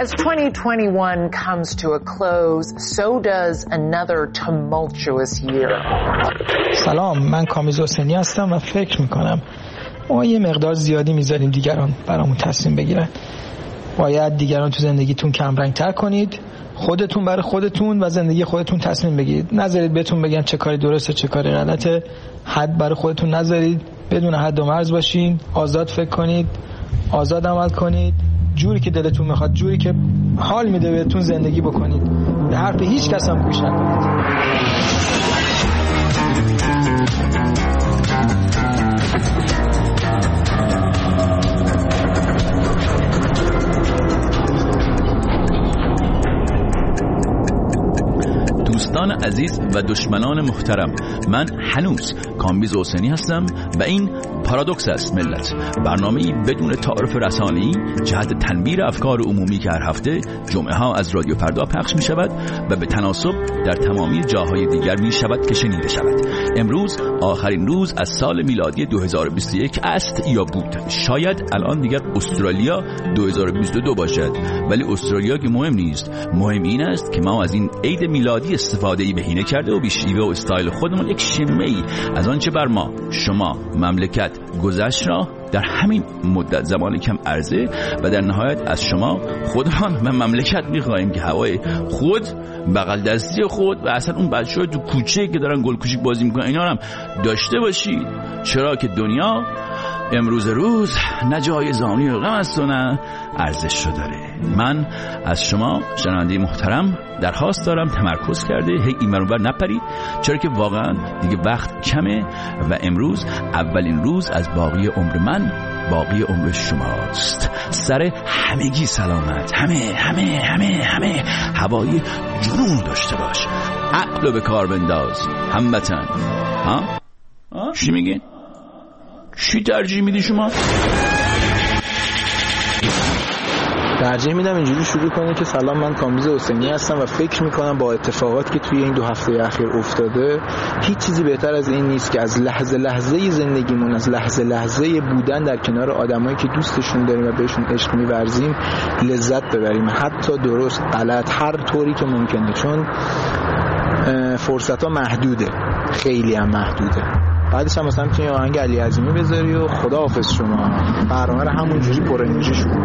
As 2021 comes to a close, so does another tumultuous year. سلام، من کامیز حسینی هستم و فکر میکنم ما یه مقدار زیادی میذاریم دیگران برامون تصمیم بگیرن. باید دیگران تو زندگیتون کم رنگ تر کنید، خودتون برای خودتون و زندگی خودتون تصمیم بگیرید. نذارید بهتون بگن چه کاری درسته چه کاری غلطه. حد برای خودتون نذارید، بدون حد و مرز باشین، آزاد فکر کنید، آزاد عمل کنید، جوری که دلتون میخواد، جوری که حال میده بهتون زندگی بکنید. به حرف هیچ کس هم گوش نکنید. دوستان عزیز و دشمنان محترم، من هنوز کامبیز حسینی هستم و این پارادوکس است ملت، برنامه‌ای بدون تعارف رسانه‌ای جهت تنویر افکار عمومی که هر هفته جمعه ها از رادیو فردا پخش می شود و به تناسب در تمامی جاهای دیگر می شود که شنیده شود. امروز آخرین روز از سال میلادی 2021 است یا بود. شاید الان دیگر استرالیا 2022 باشد، ولی استرالیا که مهم نیست. مهم این است که ما از این عید میلادی استفاده‌ای بهینه کرده و به شیوه و استایل خودمون یک شمه‌ای از آنچه بر ما، شما، مملکت گذشت را در همین مدت زمان کم عرضه و در نهایت از شما خودمان و مملکت می‌خواهیم که هوای خود، بغل دستی خود و اصلا اون بچه‌ها تو کوچه که دارن گل کوچیک بازی می‌کنن اینا هم داشته باشید، چرا که دنیا امروز روز نه جای زانی و غم است و نه ارزش رو داره. من از شما شنونده محترم درخواست دارم تمرکز کرده هی این منور نپرید، چرا که واقعا دیگه وقت کمه و امروز اولین روز از باقی عمر من، باقی عمر شماست. سر همگی سلامت، همه هوای جنون داشته باش، عقل به کار بنداز هموطن. چی میگین؟ چی ترجیح میدی شما؟ ترجیح میدم اینجوری شروع کنی که سلام، من کامبیز حسینی هستم و فکر میکنم با اتفاقاتی که توی این 2 هفته اخیر افتاده هیچ چیزی بهتر از این نیست که از لحظه لحظه زندگیمون، از لحظه لحظه بودن در کنار آدمایی که دوستشون داریم و بهشون عشق می‌ورزیم لذت ببریم، حتی درست غلط هر طوری که ممکنه، چون فرصت‌ها محدوده، خیلی هم محدوده. بعدش هم مثلا میتونی آهنگ علی عظیمی بذاری و خداحافظ شما، برنامه رو همونجوری پر انرژی شروع.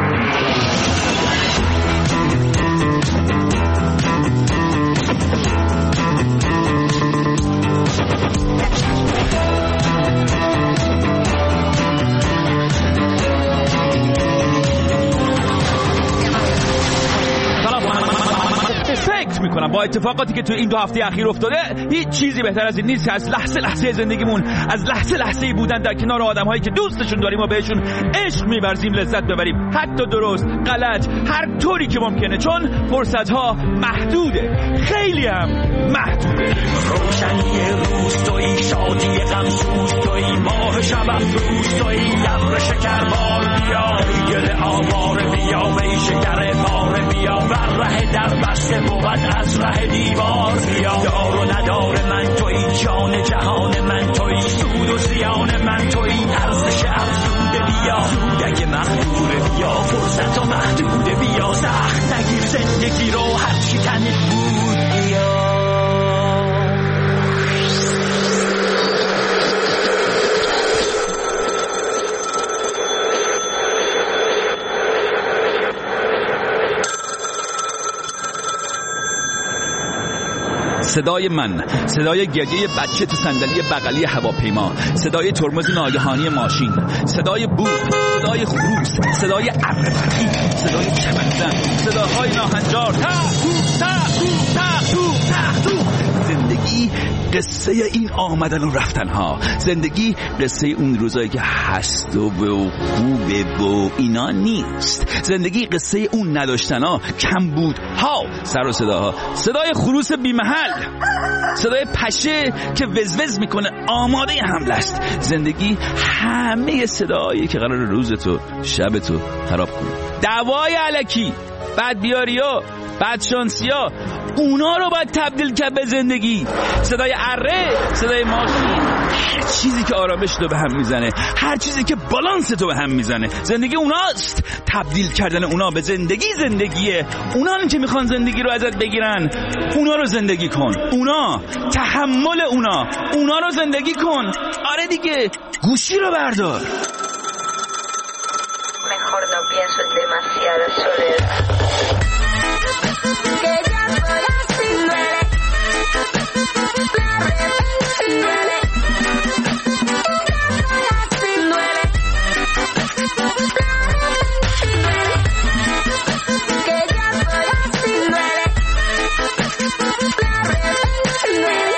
میکنم با اتفاقاتی که تو این 2 هفته اخیر افتاده هیچ چیزی بهتر از این نیست که از لحظه لحظه زندگیمون، از لحظه لحظه بودن در کنار آدم‌هایی که دوستشون داریم و بهشون عشق می‌ورزیم لذت ببریم، حتی درست غلط هر طوری که ممکنه، چون فرصت‌ها محدوده، خیلی هم محدوده. روشنی روز تویی، شادی غم سوز تویی، ماه شب افروز تویی، ابر شکربار بیا، گل آوار بیا، وی شکر بار بیا، بر ره در بسته بود از ره دیوار بیا، دار و ندار من تویی، جان جهان من تویی، سود و زیان من تویی، ارزش افزوده بیا، سودک مخدوره بیا، فرصت و محدوده بیا، سخت نگیر زندگی رو هر چی تنت بود بیا. صدای من، صدای گریه بچه تو صندلی بغلی هواپیما، صدای ترمز ناگهانی ماشین، صدای بوق، صدای خروس، صدای ابر برقی، صدای چمنزن، صداهای ناهنجار، زندگی قصه این آمدن و رفتن ها، زندگی قصه اون روزایی که هست و خوبه و اینا نیست، زندگی قصه اون نداشتن ها، کم بود ها، سر و صداها، صدای خروس بی محل، صدای پشه که وزوز میکنه آماده حمله است. زندگی همه صداهایی که قرار روزتو شبتو خراب کنه، دعوای الکی، بعد بیاریا، بعد شانسیا، اونا رو باید تبدیل کرد به زندگی. صدای اره، صدای ماشین، هر چیزی که آرامش تو به هم میزنه، هر چیزی که بالانس تو به هم میزنه، زندگی اوناست. تبدیل کردن اونا به زندگیه. اونا که میخوان زندگی رو ازت بگیرن، اونا رو زندگی کن. اونا، تحمل اونا رو زندگی کن. آره دیگه، گوشی رو بردار. Mejor no pienso en demasiada soledad. Que ya soy así, duele. La repente duele. Ya soy así, duele. La repente duele. Que ya soy así, duele. La repente duele.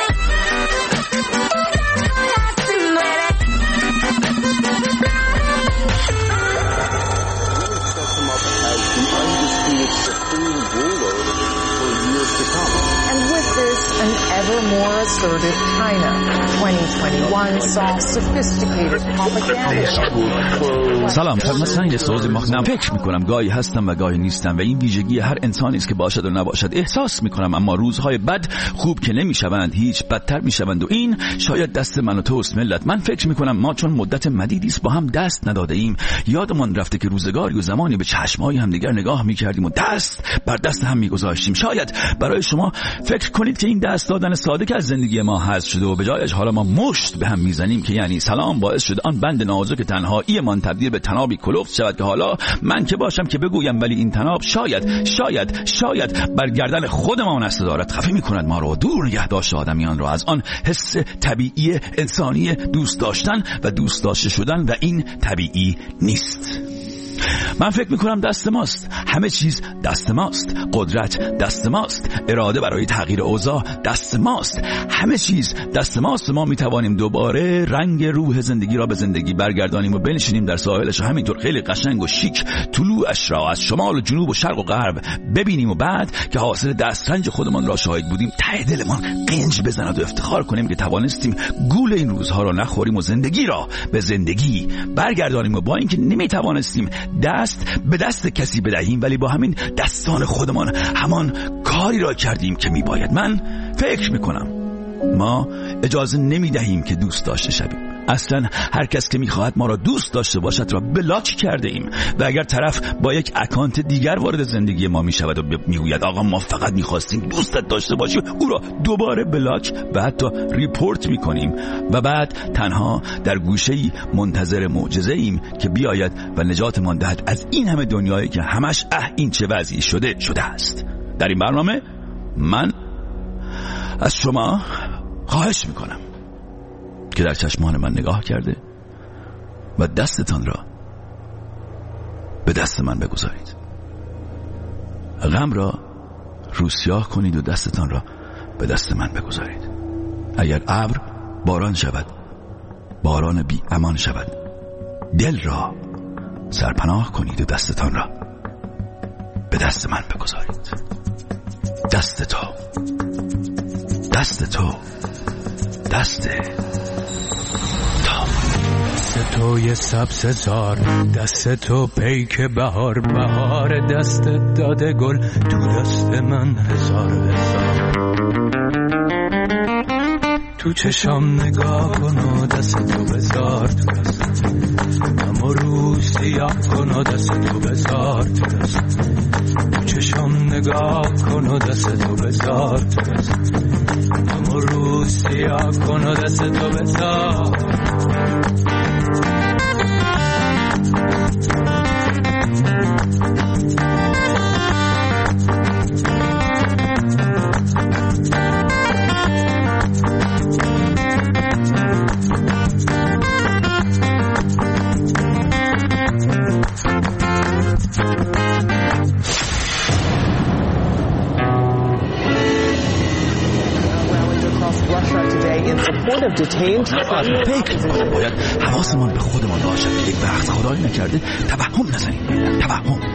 And with this, an ever more assertive China. 2021 saw sophisticated propaganda. سلام، مثلا یه سوزی مخنم. فکر میکنم گاهی هستم و گاهی نیستم و این ویژگی هر انسانی است که باشد و نباشد. احساس میکنم اما روزهای بد خوب که نمیشوند، هیچ بدتر میشوند و این شاید دست من و توست ملت. من فکر میکنم ما چون مدت مدیدی است با هم دست نداده ایم، یادمان رفته که روزگاری و زمانی به چشمای همدیگر نگاه میکردیم و دست بر دست هم میگذاشتیم. شاید برای شما فکر کنید که این دست دادن ساده که از زندگی ما حذف شده و به جایش حالا ما مشت به هم میزنیم که یعنی سلام باعث شده آن بند نازک تنهایی من تبدیل به تنابی کلفت شود که حالا من که باشم که بگویم، ولی این تناب شاید بر گردن خودمان است دارد خفه میکند ما رو، دور نگه داشته آدمیان رو از آن حس طبیعی انسانی دوست داشتن و دوست داشته شدن و این طبیعی نیست. من فکر میکنم دست ماست، همه چیز دست ماست، قدرت دست ماست، اراده برای تغییر اوضاع دست ماست، همه چیز دست ماست. ما میتوانیم دوباره رنگ روح زندگی را به زندگی برگردانیم و بنشینیم در ساحلش و همینطور خیلی قشنگ و شیک طلوعش را از شمال و جنوب و شرق و غرب ببینیم و بعد که حاصل دسترنج خودمان را شاهد بودیم ته دلمان قنج بزند و افتخار کنیم که توانستیم گول این روزها را نخوریم و زندگی را به زندگی برگردانیم و با اینکه نمیتوانستیم دست به دست کسی بدهیم ولی با همین دستان خودمان همان کاری را کردیم که میباید. من فکر میکنم ما اجازه نمیدهیم که دوست داشته شویم. اصلا هر کس که میخواهد ما را دوست داشته باشد را بلاک کرده ایم و اگر طرف با یک اکانت دیگر وارد زندگی ما میشود و میگوید آقا ما فقط میخواستیم دوستت داشته باشیم، او را دوباره بلاک و حتی ریپورت میکنیم و بعد تنها در گوشه‌ای منتظر معجزه ایم که بیاید و نجاتمان دهد از این همه دنیایی که همش این چه وضعی شده است. در این برنامه من از شما خواهش میکنم که در چشمان من نگاه کرده و دستتان را به دست من بگذارید. غم را روسیاه کنید و دستتان را به دست من بگذارید. اگر ابر باران شود، باران بی امان شود، دل را سرپناه کنید و دستتان را به دست من بگذارید. دست توی سبززار، دست تو پیک بهار، بهار دست داده گل تو دست من هزار. تو چشام نگاه کن و دست تو بذار تو دست، اما رو سیاه کن و دست تو بذار تو دست. تو چشام نگاه کن و دست تو بذار تو دست، اما رو سیاه کن و دست تو بذار. فکر میکنم باید حواسمون به خودمان باشد که یک وقت خدایی نکرده توهم نزنیم. توهم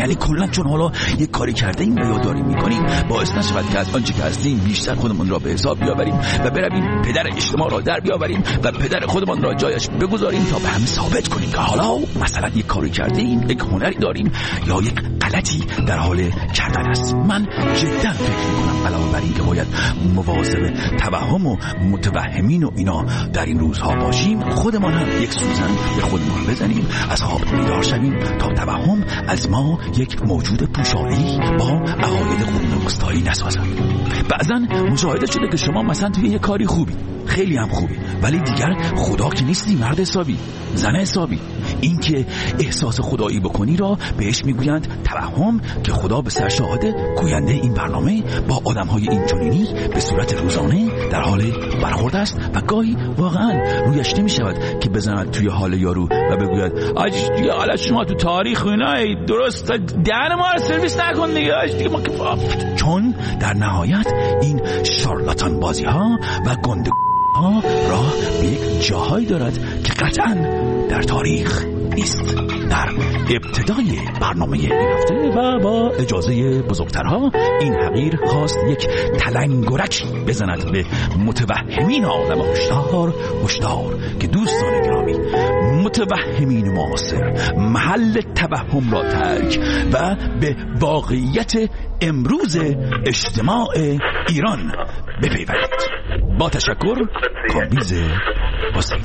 یعنی کلا چون حالا یک کاری کرده ایم و یا داریم میکنیم باعث نشود که از آنچه که هستیم بیشتر خودمون را به حساب بیاوریم و برویم پدر اجتماع را در بیاوریم و پدر خودمان را جایش بگذاریم تا به همه ثابت کنیم که حالا مثلا یک کاری کرده ایم، یک هنری داریم یا یک غلطی در حال کردن است. من جدا فکر میکنم علاوه بر این که باید مواظب توهم و متوهمین و اینا در این روزها باشیم، خودمان هم یک سوزن به خودمان بزنیم، از خواب بیدار شویم تا توهم از ما یک موجود پوشاله‌ای با عقاید قرون وسطایی نسازد. بعضا مشاهده شده که شما مثلا توی یک کاری خوبی، خیلی هم خوبی، ولی دیگر خدا که نیستی، مرد حسابی، زن حسابی. این که احساس خدایی بکنی را بهش میگویند توهم، که خدا به سرشاهد گوینده این برنامه با آدم‌های اینچنینی به صورت روزانه در حال برخورد است و گاهی واقعا رویش نمی‌شود که بزند توی حال یارو و بگوید دیگه حالا شما تو تاریخ اینا درست دهن ما رو سرویس نکن دیگه ما که، چون در نهایت این شارلاتان بازی‌ها و گنده ها راه به یک جاهایی دارد که قطعاً در تاریخ نیست. در ابتدای برنامه این هفته و با اجازه بزرگترها این حقیر خواست یک تلنگرکی بزند به متوهمین عالم هشدار که دوستان گرامی، متوهمین معاصر محل توهم را ترک و به واقعیت امروز اجتماع ایران بپیوندید. با تشکر، کامبیز حسین.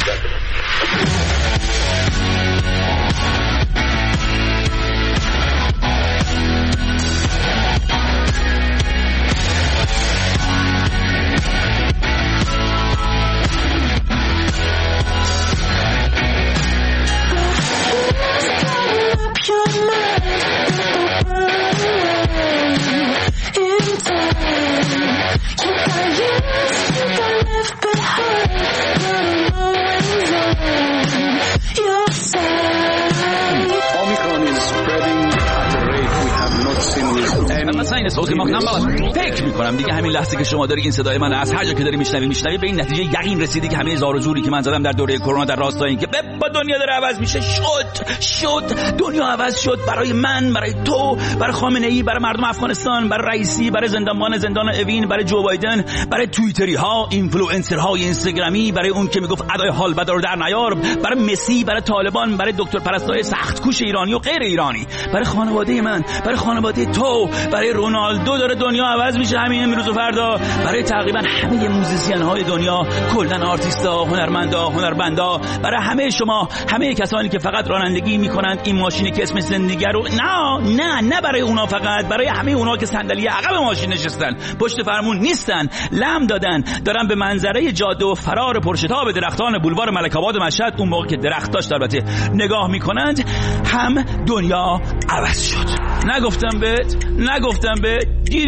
فکر میکنم دیگه همین لحظه که شما داری این صدای من از هر جا که داری میشنوی به این نتیجه یقین رسیدی که همه زار و زوری که من زدم در دوره کرونا در راستای این که با دنیا داره عوض میشه شد دنیا عوض شد، برای من، برای تو، برای خامنه‌ای، برای مردم افغانستان، برای رئیسی، برای زندان اوین، برای جو بایدن، برای توییتری ها، اینفلوئنسرهای اینستاگرامی، برای اون که میگفت ادای حال بدار در نیار، برای مسی، برای طالبان، برای دکتر پرستای سخت‌کوش ایرانی و غیر ایرانی، برای خانواده من، برای خانواده تو، برای رونالدو داره دنیا عوض میشه همین امروز و فردا، برای تقریبا همه موزیسین های دنیا، کلا آرتیستا، هنرمندا، برای همه شما، همه کسانی که فقط رانندگی میکنند این ماشینی که اسم زندگی رو نه برای اونا، فقط برای همه اونا که صندلی عقب ماشین نشستن، پشت فرمون نیستن، لم دادن، دارن به منظره جاده و فرار پرشتاب درختان بولوار ملک آباد مشهد، اون موقع که درخت داشت البته، نگاه میکنند، هم دنیا عوض شد. نگفتم بهت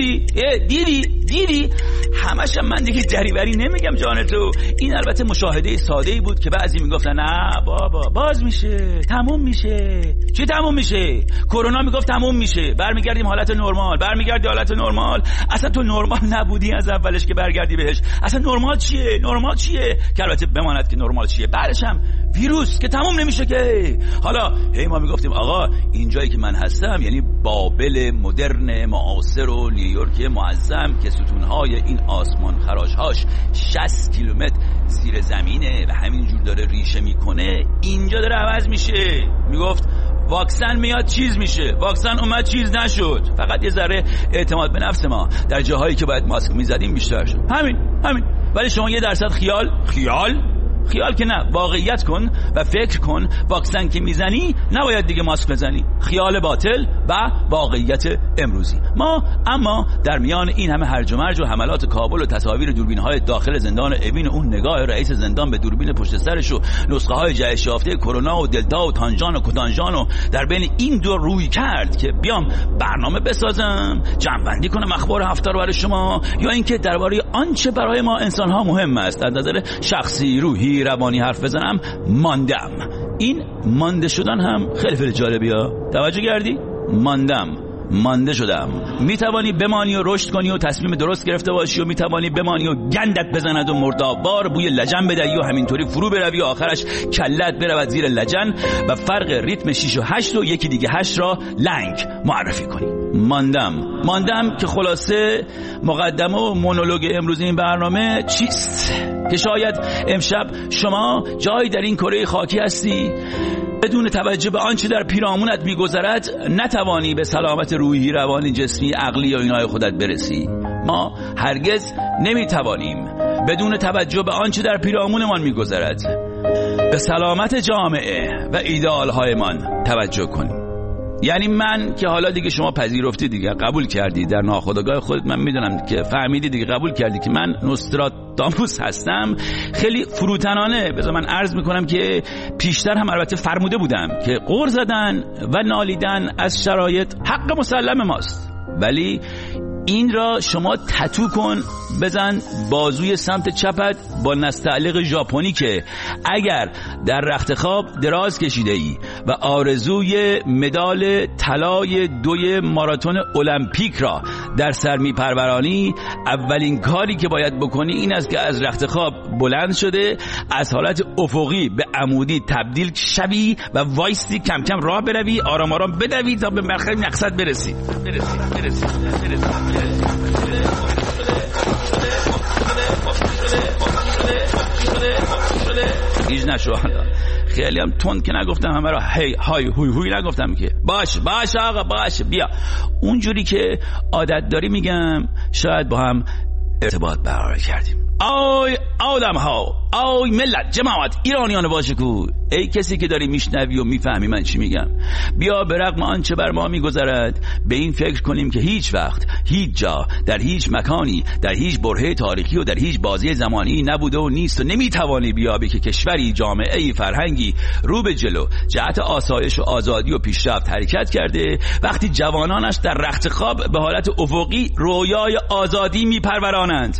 دیدی همش من دیگه دریوری نمیگم جان تو. این البته مشاهده ساده‌ای بود که بعضی میگفتن نه بابا باز میشه، تموم میشه. چی تموم میشه؟ کرونا میگفت تموم میشه، برمیگردیم حالت نرمال. اصلا تو نرمال نبودی از اولش که برگردی بهش. اصلا نرمال چیه که البته بماند که نرمال چیه، بعدش هم ویروس که تموم نمیشه که. حالا ما میگفتیم آقا اینجایی که من هستم یعنی بابل مدرن معاصر و نیویورک معظم که ستونهای این آسمان خراشهاش 60 کیلومتر زیر زمینه و همینجور داره ریشه میکنه، اینجا داره عوض میشه. میگفت واکسن میاد چیز میشه، واکسن اومد چیز نشد، فقط یه ذره اعتماد به نفس ما در جاهایی که باید ماسک میزدیم بیشتر شد. همین. ولی شما 1% خیال که نه، واقعیت کن و فکر کن. واکسن که میزنی نباید دیگه ماسک بزنی. خیال باطل و واقعیت امروزی. ما اما در میان این همه هرج و مرج و حملات کابل و تصاویر دوربین‌های داخل زندان اوین، اون نگاه رئیس زندان به دوربین پشت سرش و نسخه‌های جهش یافته کرونا و دلتا و تانژان و کوتانژان و در بین این دو روی کرد که بیام برنامه بسازم، جمع‌بندی کنم اخبار هفته رو برای شما، یا اینکه درباره آنچه برای ما انسان‌ها مهم است از نظر شخصی، روحی، روانی حرف بزنم، ماندم. این مانده شدن هم خیلی جالبیه. توجه کردی؟ ماندم. مانده شدم. میتوانی بمانی و رشد کنی و تصمیم درست گرفته باشی و میتوانی بمانی و گندت بزند و مردابار بوی لجن بدهی و همینطوری فرو بروی و آخرش کلت برود زیر لجن و فرق ریتم 6 و 8 و یکی دیگه 8 را لنگ معرفی کنی. ماندم که خلاصه مقدمه و مونولوگ امروز این برنامه چیست؟ که شاید امشب شما جایی در این کره خاکی هستی بدون توجه به آنچه در پیرامونت میگذرد نتوانی به سلامت روحی، روانی، جسمی، عقلی یا اینهای خودت برسی. ما هرگز نمیتوانیم بدون توجه به آنچه در پیرامونمان میگذرد به سلامت جامعه و ایدئالهایمان توجه کنیم. یعنی من که حالا دیگه شما پذیرفتی دیگه، قبول کردی در ناخودآگاه خودت، من میدونم که فهمیدی دیگه، قبول کردی که من نوستراداموس هستم. خیلی فروتنانه بذار من عرض میکنم که پیشتر هم البته فرموده بودم که غر زدن و نالیدن از شرایط حق مسلم ماست، ولی این را شما تتو کن، بزن بازوی سمت چپت با نستعلیق ژاپنی که اگر در رخت خواب دراز کشیده ای و آرزوی مدال طلای 2 ماراتون المپیک را در سر میپرورانی، اولین کاری که باید بکنی این است که از رخت خواب بلند شده از حالت افقی به عمودی تبدیل شوی و وایستی، کم کم راه بروی، آرام آرام بدوی تا به مقصد برسی. هیچ نشو، خیلی هم تند که نگفتم، همه را هی های هوی نگفتم که باش آقا باش بیا، اونجوری که عادت داری میگم، شاید با هم ارتباط برقرار کردیم. آی آدم ها، آی ملت، جماعت، ایرانیان باشکوه، ای کسی که داری میشنوی و میفهمی من چی میگم، بیا به رغم آنچه بر ما میگذرد به این فکر کنیم که هیچ وقت، هیچ جا، در هیچ مکانی، در هیچ برهه تاریخی و در هیچ بازی زمانی نبوده و نیست و نمیتوانی بیابی که کشوری، جامعه‌ای، فرهنگی رو به جلو جهت آسایش و آزادی و پیشرفت حرکت کرده وقتی جوانانش در رخت خواب به حالت افقی رویای آزادی میپرورانند.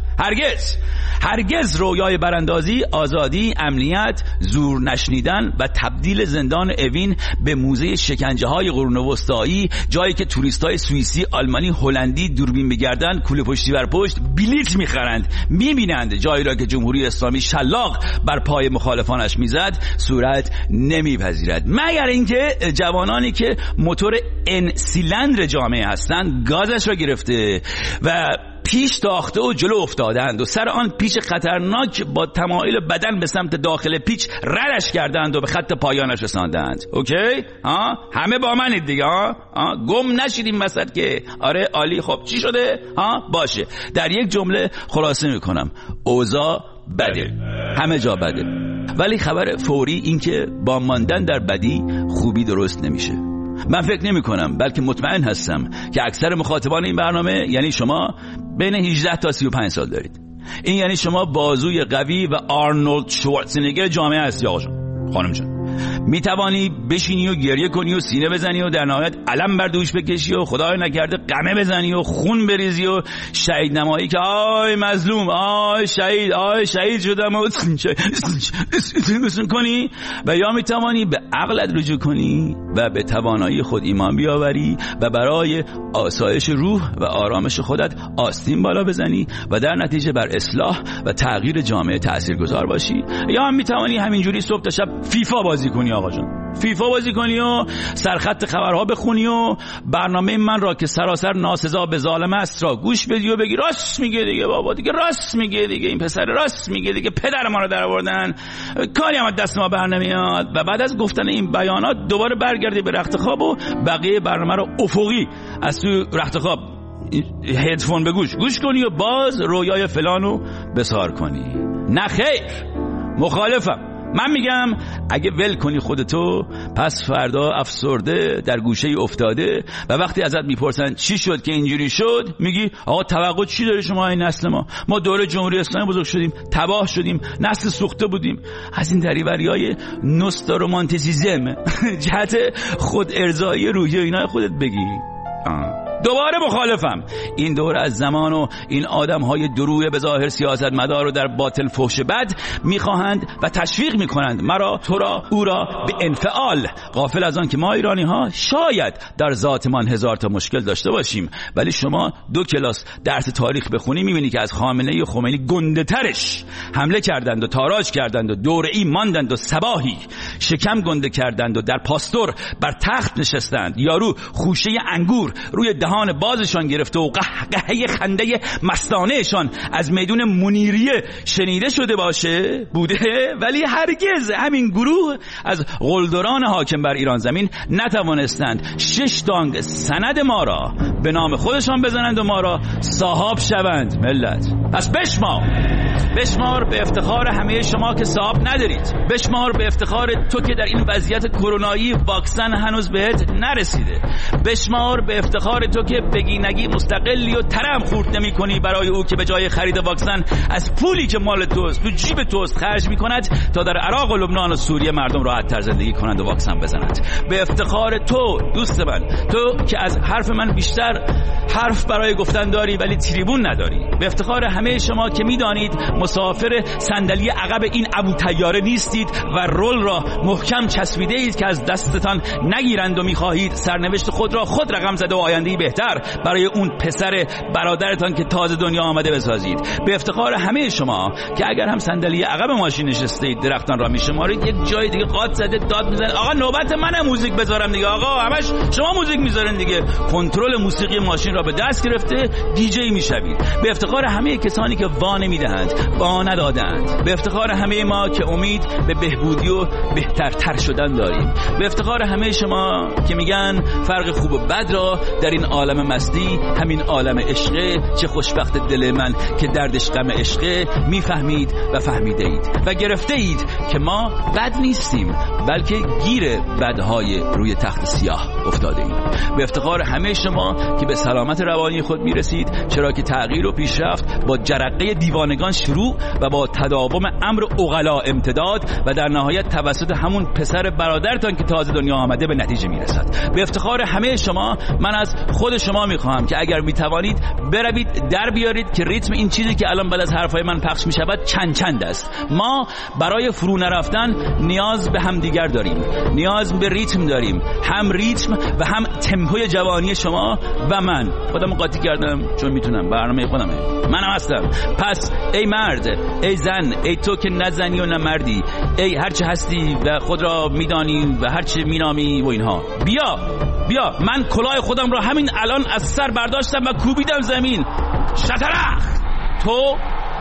هرگز رویای براندازی، آزادی، امنیت، زور نشنیدن و تبدیل زندان اوین به موزه شکنجه های قرون وسطایی، جایی که توریستای سوئیسی، آلمانی، هلندی دوربین میگردند، کوله پشتی بر پشت بلیط میخرند، میبینند جایی را که جمهوری اسلامی شلاق بر پای مخالفانش میزد صورت نمیپذیرد، مگر اینکه جوانانی که موتور ان سیلندر جامعه هستند گازش را گرفته و پیش تاخته و جلو افتادند و سر آن پیچ خطرناک با تمایل بدن به سمت داخل پیچ ردش کردند و به خط پایانش رساندند. اوکی؟ همه با منید دیگه. گم نشیدیم وسط که آره عالی، خب چی شده؟ باشه، در یک جمله خلاصه میکنم، اوضاع بده، همه جا بده، ولی خبر فوری این که با ماندن در بدی خوبی درست نمیشه. من فکر نمی کنم، بلکه مطمئن هستم که اکثر مخاطبان این برنامه، یعنی شما، بین 18 تا 35 سال دارید. این یعنی شما بازوی قوی و آرنولد شوارزنگر جامعه هستی آقا جان، خانم جان. می توانی بشینی و گریه کنی و سینه بزنی و در نهایت علم بر دوش بکشی و خدای نکرده قمه بزنی و خون بریزی و شهید نمایی که آی مظلوم، آی شهید شدم و کنی، و یا می توانی به عقلت رجوع کنی و به توانایی خود ایمان بیاوری و برای آسایش روح و آرامش خودت آستین بالا بزنی و در نتیجه بر اصلاح و تغییر جامعه تاثیرگذار باشی. یا هم می توانی همینجوری صبح تا شب فیفا بازی کنی آقا جان، فیفا بازی کنی و سرخط خبرها بخونی و برنامه من را که سراسر ناسزا به ظالم است را گوش بدی و بگی راست میگه دیگه بابا، دیگه راست میگه دیگه، این پسر راست میگه دیگه، پدر ما رو در آوردن، کاری هم دست ما بر نمیاد، و بعد از گفتن این بیانات دوباره برگردی به رخت خواب و بقیه برنامه رو افقی از تو رخت خواب هدفون به گوش کنی و باز رویای فلانو بسار کنی. نه خیر، مخالفم. من میگم اگه ول کنی خودتو، پس فردا افسرده در گوشه افتاده و وقتی ازت میپرسن چی شد که اینجوری شد، میگی آقا توقع چی داره شما این نسل ما دوره جمهوری اسلامی بزرگ شدیم، تباه شدیم، نسل سوخته بودیم. از این دریوریای نوستارومانتیسیزم جهت خود ارضایی روحی و اینا خودت بگی. دوباره مخالفم. این دور از زمان و این آدم‌های دروی به ظاهر سیاستمدار رو در باطل فحش بد می‌خواهند و تشویق می‌کنند مرا، تو را، او را به انفعال، غافل از آن که ما ایرانی‌ها شاید در ذاتمان هزار تا مشکل داشته باشیم، ولی شما 2 کلاس درس تاریخ بخونی می‌بینی که از خامنه‌ای و خمینی گنده‌ترش حمله کردند و تاراج کردند و دوره‌ای ماندند و صباحی شکم گنده کردند و در پاستور بر تخت نشستند. یارو خوشه انگور روی دهان بازشان گرفته و قهقهه خنده مستانهشان از میدون منیریه شنیده شده بوده، ولی هرگز همین گروه از قلدران حاکم بر ایران زمین نتوانستند 6 دانگ سند ما را به نام خودشان بزنند و ما را صاحب شوند. ملت پس بشمار به افتخار همه شما که صاحب ندارید، بشمار به افتخار تو که در این وضعیت کرونایی واکسن هنوز بهت نرسیده، بشمار به افتخار تو که بگی نگی مستقلی و ترم خورد نمی کنی برای او که به جای خرید واکسن از پولی که مال توست تو جیب توست خرج می کند تا در عراق و لبنان و سوریه مردم راحت تر زندگی کنند و واکسن بزنند. به افتخار تو دوست من، تو که از حرف من بیشتر حرف برای گفتن داری ولی تریبون نداری. به افتخار همه شما که میدانید مسافر صندلی عقب این ابو طیاره نیستید و رول را محکم چسبیده اید که از دستتان نگیرند و میخواهید سرنوشت خود را خود رقم زده و آینده‌ای بهتر برای اون پسر برادرتان که تازه دنیا آمده بسازید. به افتخار همه شما که اگر هم صندلی عقب ماشین نشستید درختان را میشمارید، یک جای دیگه قاط زده داد میزنید آقا نوبت منه موزیک بذارم دیگه، آقا همش شما موزیک میذارین دیگه. کنترل موسیقی ماشین را به دست گرفته دیجی میشوید. به افتخار همه کسانی که وا نمیدهند، وا ندادند، به افتخار همه ما که امید به بهبودی و بهترتر شدن داریم، به افتخار همه شما که میگن فرق خوب و بد را در این عالم مستی، همین عالم عشقه، چه خوشبخت دل من که دردش غم عشقه، میفهمید و فهمیده اید و گرفته اید که ما بد نیستیم بلکه گیر بدهای روی تخت سیاه افتاده ایم. به افتخار همه شما که به سلامت روانی خود میرسید، چرا که تغییر و پیشرفت با جرقه دیوانگان شروع و با تداوم امر عقلا امتداد و در نهایت توسط همون پسر برادرتان که تازه دنیا آمده به نتیجه میرسد. به افتخار همه شما من از خود شما میخواهم که اگر میتوانید بروید در بیارید که ریتم این چیزی که الان بعد از حرفای من پخش میشود چند است. ما برای فرو نرفتن نیاز به هم دیگر داریم، نیاز به ریتم داریم، هم ریتم و هم تمپوی جوانی شما و من. خودم قاطی کردم چون میتونم، برنامه خودمه، منم هستم. پس ای مرد، ای زن، ای تو که نزنی و نمردی، ای هرچه هستی و خود را میدانی و هرچه مینامی و اینها، بیا من کلاه خودم را همین الان از سر برداشتم و کوبیدم زمین. شطرخ تو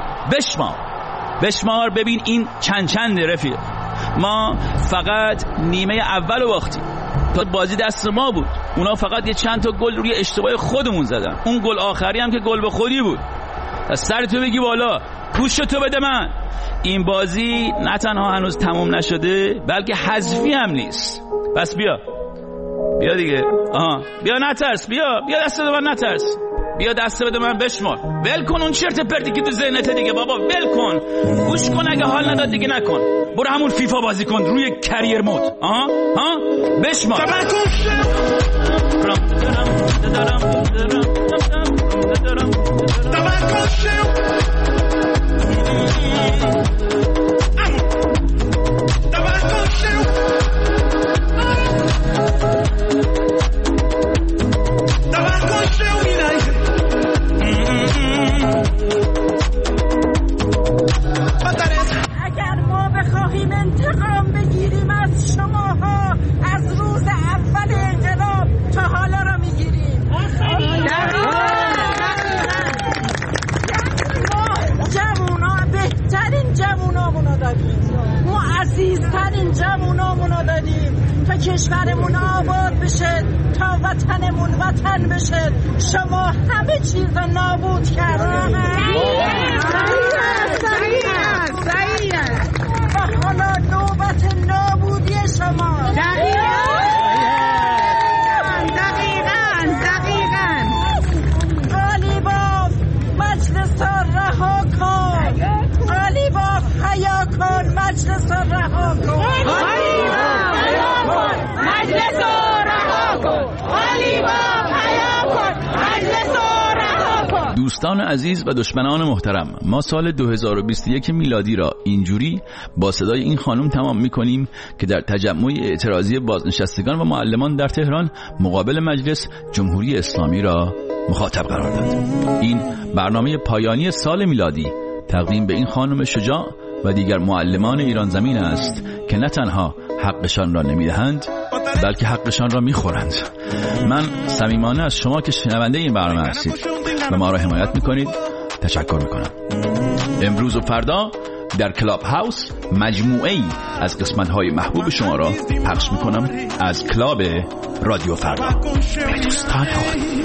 بشمار ببین این چند رفیق. ما فقط نیمه اول باختیم، تا بازی دست ما بود. اونا فقط یه چند تا گل روی اشتباه خودمون زدن، اون گل آخری هم که گل به خودی بود. از سر تو بگی بالا، پوشت تو بده من. این بازی نه تنها هنوز تموم نشده بلکه حذفی هم نیست. پس بیا دیگه، بیا نترس، بیا دست بده من، نترس، بیا دست بده من، بشمار. ول کن اون چرت پرتی که تو ذهنته دیگه بابا، ول کن، گوش کن، اگه حال نداد دیگه نکن، برو همون فیفا بازی کن روی کریر مود. بشمار. عزیزترین جوونامونو دادیم تا کشورمون آباد بشه، تا وطنمون وطن بشه. شما همه چیز رو نابود کردید. صحیح. و حالا نوبت نابودی شما. دقیقاً. قالیباف مجلس رها کن. قالیباف حیا کن، مجلس رها کن. قالیباف حیا کن، مجلس رها کن. قالیباف حیا کن، دوستان عزیز و دشمنان محترم، ما سال 2021 میلادی را اینجوری با صدای این خانم تمام می‌کنیم که در تجمع اعتراضی بازنشستگان و معلمان در تهران مقابل مجلس جمهوری اسلامی را مخاطب قرار داد. این برنامه پایانی سال میلادی تقدیم به این خانم شجاع و دیگر معلمان ایران زمین است که نه تنها حقشان را نمیدهند بلکه حقشان را میخورند. من صمیمانه از شما که شنونده این برنامه هستید و ما را حمایت میکنید تشکر میکنم. امروز و فردا در کلاب هاوس مجموعه‌ای از قسمت‌های محبوب شما را پخش میکنم از کلاب رادیو فردا. دوستان